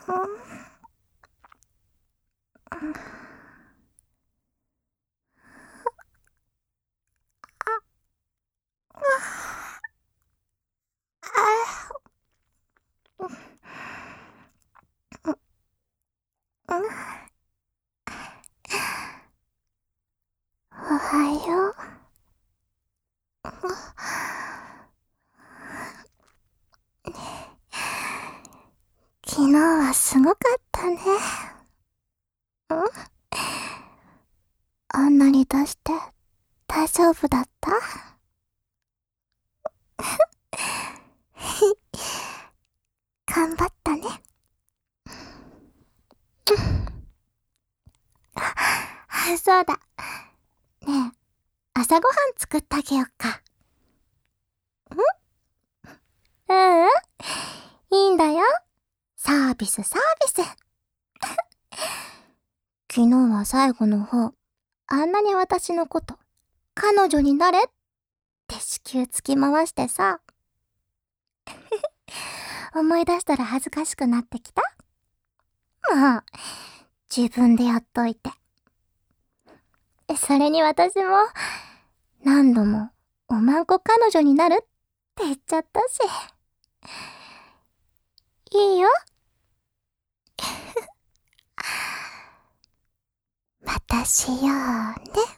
おはよう。昨日はすごかったね。あんなに出して大丈夫だった？頑張ったね。そうだ。ねえ、朝ごはん作ってあげよっか。ううん、いいんだよ。サービス。昨日は最後の方、あんなに私のこと、彼女になれって子宮突き回してさ。思い出したら恥ずかしくなってきた？もう、自分でやっといて。それに私も、何度も、おまんこ彼女になるって言っちゃったし。いいよ。またしようね。